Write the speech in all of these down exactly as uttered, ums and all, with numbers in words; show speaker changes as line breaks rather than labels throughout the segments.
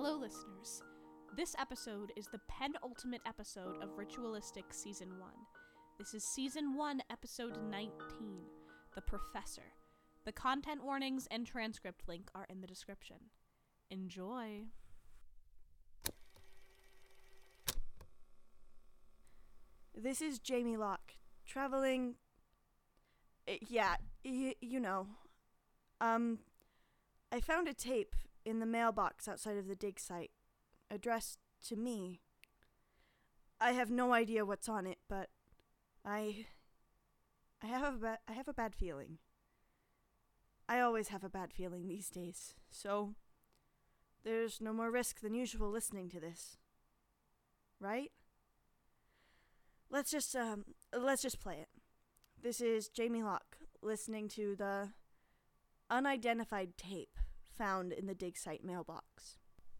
Hello, listeners. This episode is the penultimate episode of Ritualistic Season one. This is Season one, Episode nineteen, The Professor. The content warnings and transcript link are in the description. Enjoy.
This is Jamie Locke, traveling... Uh, yeah, y- you know. Um, I found a tape in the mailbox outside of the dig site, addressed to me. I have no idea what's on it, but I... I have a ba- I have a bad feeling. I always have a bad feeling these days, so there's no more risk than usual listening to this. Right? Let's just, um, let's just play it. This is Jamie Locke listening to the unidentified tape found in the dig site mailbox.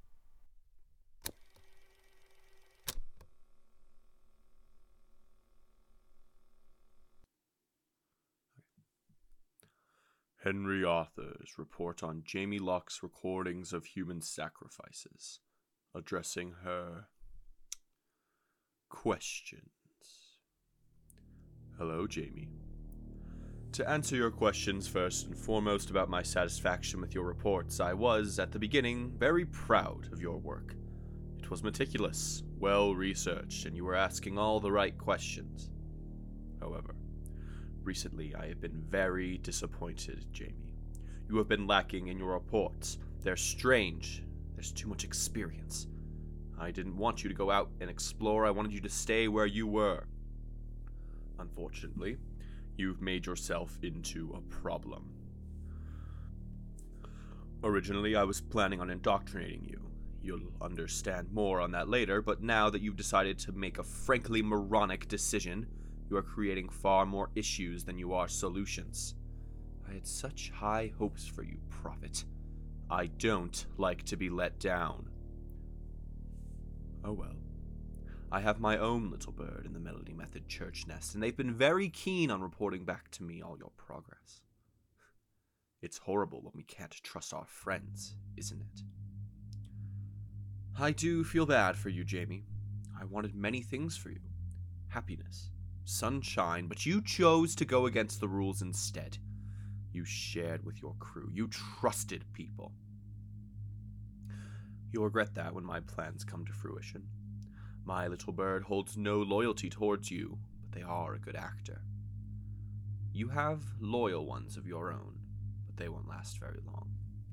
Henry Arthur's report on Jamie Locke's recordings of human sacrifices, addressing her questions. Hello, Jamie. To answer your questions first and foremost about my satisfaction with your reports, I was, at the beginning, very proud of your work. It was meticulous, well-researched, and you were asking all the right questions. However, recently I have been very disappointed, Jamie. You have been lacking in your reports. They're strange. There's too much experience. I didn't want you to go out and explore. I wanted you to stay where you were. Unfortunately, you've made yourself into a problem. Originally, I was planning on indoctrinating you. You'll understand more on that later, but now that you've decided to make a frankly moronic decision, you are creating far more issues than you are solutions. I had such high hopes for you, Prophet. I don't like to be let down. Oh well. I have my own little bird in the Melody Method church nest, and they've been very keen on reporting back to me all your progress. It's horrible when we can't trust our friends, isn't it? I do feel bad for you, Jamie. I wanted many things for you. Happiness, sunshine, but you chose to go against the rules instead. You shared with your crew. You trusted people. You'll regret that when my plans come to fruition. My little bird holds no loyalty towards you, but they are a good actor. You have loyal ones of your own, but they won't last very long.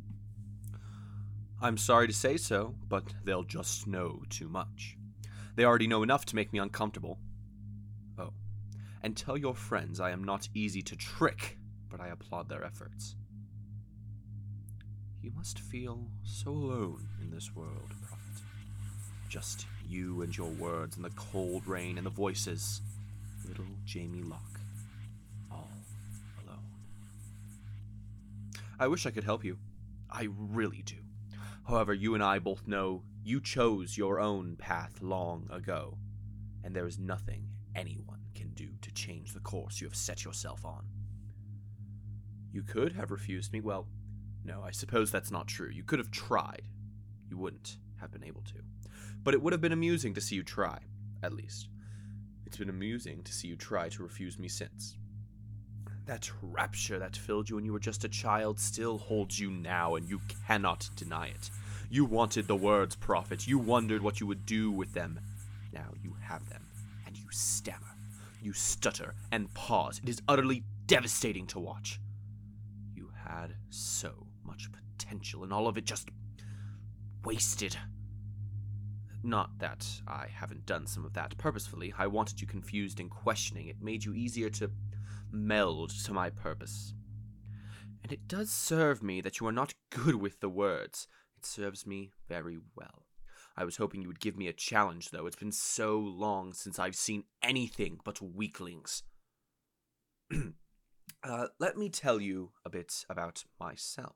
I'm sorry to say so, but they'll just know too much. They already know enough to make me uncomfortable. Oh, and tell your friends I am not easy to trick, but I applaud their efforts. You must feel so alone in this world, Prophet. Just you and your words and the cold rain and the voices. Little Jamie Locke. All alone. I wish I could help you. I really do. However, you and I both know you chose your own path long ago, and there is nothing anyone can do to change the course you have set yourself on. You could have refused me. Well, no, I suppose that's not true. You could have tried. You wouldn't have been able to. But it would have been amusing to see you try, at least. It's been amusing to see you try to refuse me since. That rapture that filled you when you were just a child still holds you now, and you cannot deny it. You wanted the words, Prophet. You wondered what you would do with them. Now you have them, and you stammer. You stutter and pause. It is utterly devastating to watch. You had so much potential, and all of it just wasted. Not that I haven't done some of that purposefully. I wanted you confused and questioning. It made you easier to meld to my purpose. And it does serve me that you are not good with the words. It serves me very well. I was hoping you would give me a challenge, though. It's been so long since I've seen anything but weaklings. uh, let me tell you a bit about myself.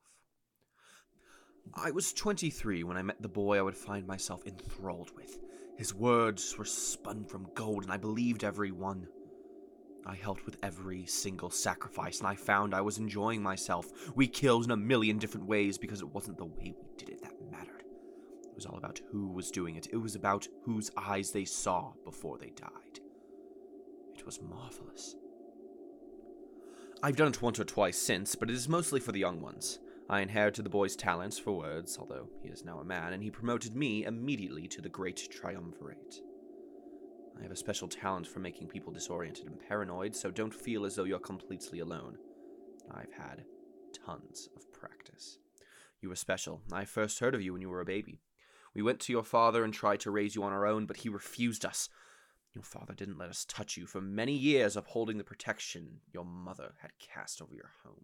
I was twenty-three when I met the boy I would find myself enthralled with. His words were spun from gold, and I believed every one. I helped with every single sacrifice, and I found I was enjoying myself. We killed in a million different ways because it wasn't the way we did it that mattered. It was all about who was doing it. It was about whose eyes they saw before they died. It was marvelous. I've done it once or twice since, but it is mostly for the young ones. I inherited the boy's talents for words, although he is now a man, and he promoted me immediately to the Great Triumvirate. I have a special talent for making people disoriented and paranoid, so don't feel as though you're completely alone. I've had tons of practice. You were special. I first heard of you when you were a baby. We went to your father and tried to raise you on our own, but he refused us. Your father didn't let us touch you for many years, upholding the protection your mother had cast over your home.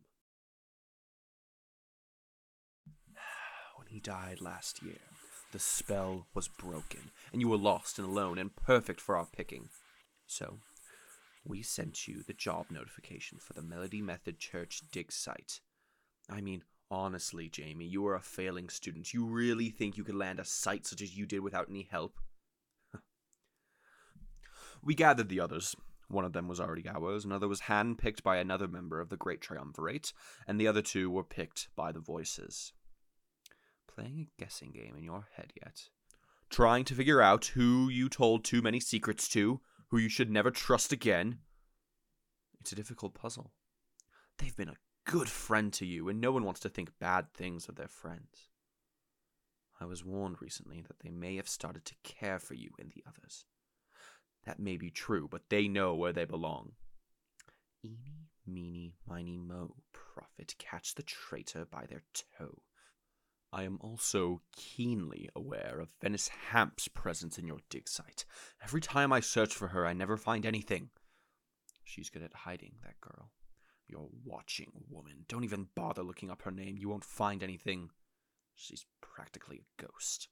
When he died last year, the spell was broken, and you were lost and alone and perfect for our picking. So, we sent you the job notification for the Melody Method Church dig site. I mean, honestly, Jamie, you are a failing student. You really think you could land a site such as you did without any help? We gathered the others. One of them was already ours, another was hand-picked by another member of the Great Triumvirate, and the other two were picked by the Voices. Playing a guessing game in your head yet? Trying to figure out who you told too many secrets to, who you should never trust again? It's a difficult puzzle. They've been a good friend to you, and no one wants to think bad things of their friends. I was warned recently that they may have started to care for you and the others. That may be true, but they know where they belong. Eeny, meeny, miny, mo, prophet, catch the traitor by their toe. I am also keenly aware of Venice Hamp's presence in your dig site. Every time I search for her, I never find anything. She's good at hiding, that girl. You're watching, woman. Don't even bother looking up her name. You won't find anything. She's practically a ghost.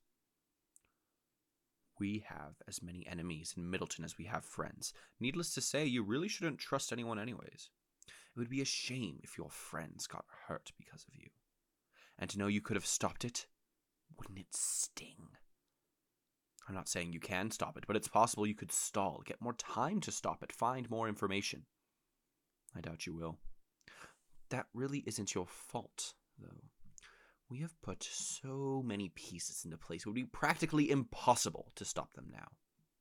We have as many enemies in Middleton as we have friends. Needless to say, you really shouldn't trust anyone anyways. It would be a shame if your friends got hurt because of you. And to know you could have stopped it, wouldn't it sting? I'm not saying you can stop it, but it's possible you could stall, get more time to stop it, find more information. I doubt you will. That really isn't your fault, though. We have put so many pieces into place, it would be practically impossible to stop them now.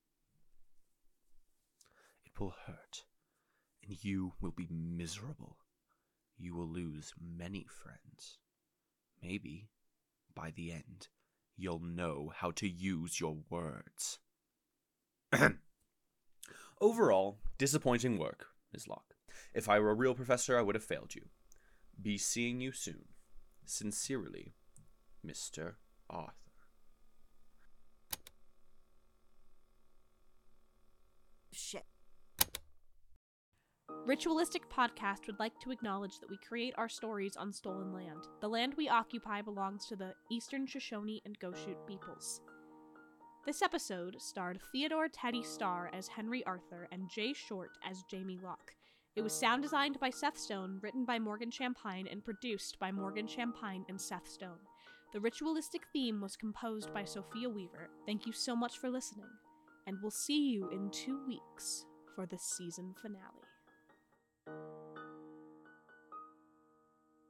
It will hurt, and you will be miserable. You will lose many friends. Maybe, by the end, you'll know how to use your words. Overall, disappointing work, Miz Locke. If I were a real professor, I would have failed you. Be seeing you soon. Sincerely, Mister Arthur.
Shit.
Ritualistic Podcast would like to acknowledge that we create our stories on stolen land. The land we occupy belongs to the Eastern Shoshone and Goshute peoples. This episode starred Theodore Teddy Starr as Henry Arthur and Jay Short as Jamie Locke. It was sound designed by Seth Stone, written by Morgan Champagne, and produced by Morgan Champagne and Seth Stone. The ritualistic theme was composed by Sophia Weaver. Thank you so much for listening, and we'll see you in two weeks for the season finale.